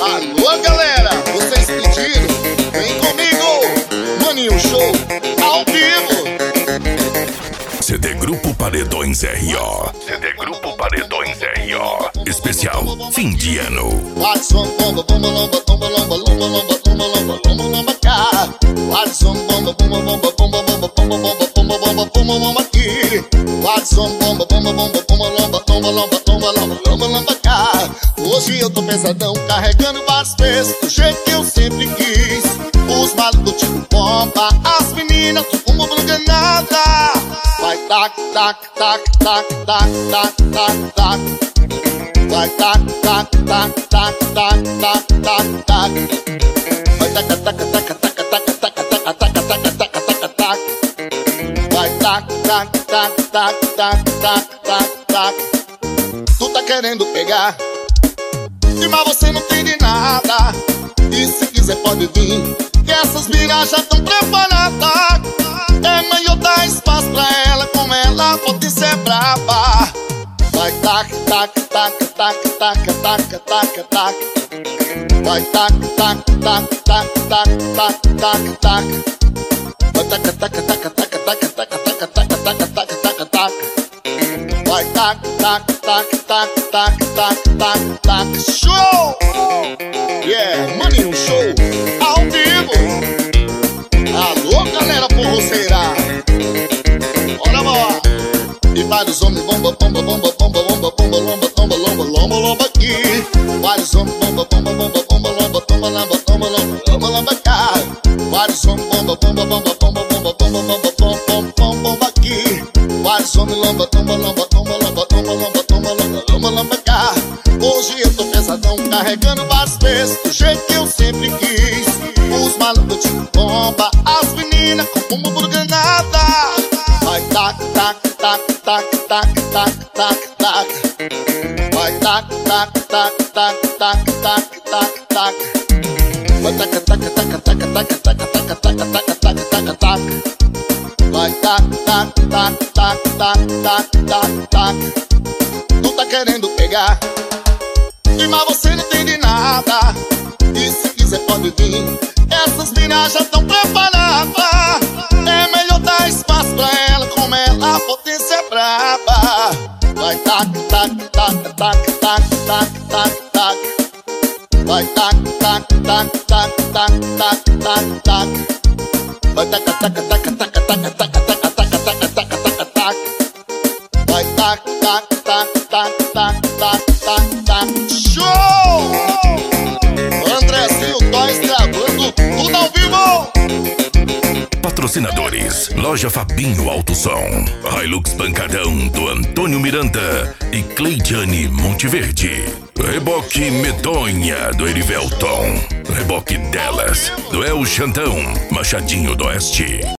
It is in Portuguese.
Alô galera, vocês pediram, vem comigo, Maninho Show, ao vivo. CD Grupo Paredões R.O. CD Grupo Paredões R.O. Especial fim de ano. Watson bomba, bomba, lomba, bomba, lomba, lomba, lomba, lomba, lomba, lomba, lomba, cá. Watson bomba, bomba, bomba, bomba, bomba, bomba, bomba, bomba, bomba, bomba, lomba, aqui. Watson bomba, bomba, bomba, bomba, lomba, lomba, lomba, lomba, lomba, lomba, lomba, cá. Hoje eu tô pesadão, carregando vários pesos do jeito que eu sempre quis. Os malucos tipo bomba, as meninas com uma nada. Vai tac, tac, tac, tac, tac, tac, tac, tac. Vai tac, tac, tac, tac, tac, tac, tac, tac. Vai tac, tac, tac, tac, tac, tac, tac, tac, tac, tac, tac, tac. Vai tac, tac, tac, tac, tac, tac, tac, tac. Tu tá querendo pegar, mas você não tem de nada. E se quiser pode vir, que essas miras já tão preparadas. É melhor dar espaço pra ela, como ela pode ser braba. Vai tac, tac, tac, tac, tac, tac, tac, tac. Vai tac, tac, tac, tac, tac, tac, tac, tac. Vai tac, tac, tac, tac, tac, tac, tac, tac, tac, tac, tac, tac. Vai tac, tac, tac, tac, tac, tac, tac, tac. Show! Yeah, Maninho Show, ao vivo. Alô galera forroceira, bora, bora. E vários homens bomba, bomba, bomba, bomba, bomba, bomba, lomba, tomba, lomba, lomba, lomba aqui. Vários homens bomba, bomba, bomba, bomba, lomba, tomba, lomba, tomba, lomba, lomba, lomba cá. Vários homens bomba, bomba, bomba, bomba, bomba, bomba, bomba, bomba, bomba, bomba aqui. Vários homens lomba, tomba, lomba, tomba, lomba, tomba, lomba, tomba, lomba, lomba, lomba cá. Hoje eu tô pesadão, carregando vários pesos do jeito que eu sempre quis. Os malucos tipo bomba, as meninas com uma burganada. Vai tac, tac, tac, tac, tac, tac, tac, tac. Vai tac, tac, tac, tac, tac, tac, tac, tac. Vai tac, tac, tac, tac, tac, tac, tac, tac, tac, tac, tac, tac. Vai tac, tac, tac, tac, tac, tac, tac, tac. Tu tá querendo pegar, mas você não tem de nada. E se quiser pode vir, essas minas já tão preparadas. É melhor dar espaço pra ela, como ela potência é braba. Vai tac, tac, tac, tac, tac, tac, tac, tac. Vai tac, tac, tac, tac, tac, tac, tac, tac. Vai tac, tac, tac, tac, tac, tac, tac, tac, tac, tac, tac, tac. Vai tac, tac, tac, tac, tac, tac, tac, tac. Show! Andrezinho Toys gravando tudo ao vivo. Patrocinadores: Loja Fabinho Alto Som, Hilux Pancadão do Antônio Miranda e Cleidiane Monteverde, Reboque Medonha do Erivelton, Reboque Delas do El Xandão, Machadinho do Oeste.